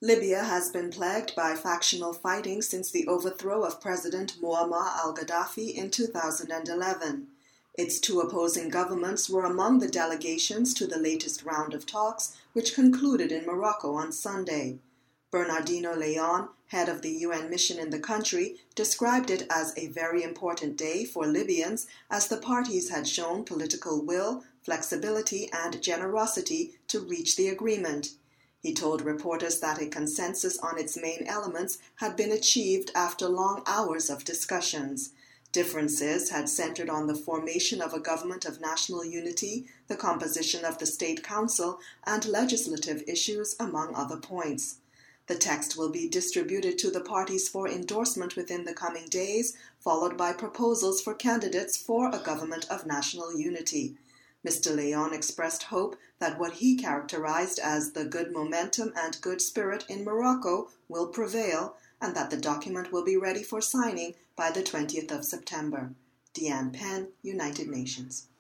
Libya has been plagued by factional fighting since the overthrow of President Muammar al-Gaddafi in 2011. Its two opposing governments were among the delegations to the latest round of talks, which concluded in Morocco on Sunday. Bernardino Leon, head of the UN mission in the country, described it as a very important day for Libyans as the parties had shown political will, flexibility, and generosity to reach the agreement. He told reporters that a consensus on its main elements had been achieved after long hours of discussions. Differences had centered on the formation of a government of national unity, the composition of the State Council, and legislative issues, among other points. The text will be distributed to the parties for endorsement within the coming days, followed by proposals for candidates for a government of national unity. Mr. Leon expressed hope that what he characterized as the good momentum and good spirit in Morocco will prevail, and that the document will be ready for signing by the 20th of September. Deanne Penn, United Nations.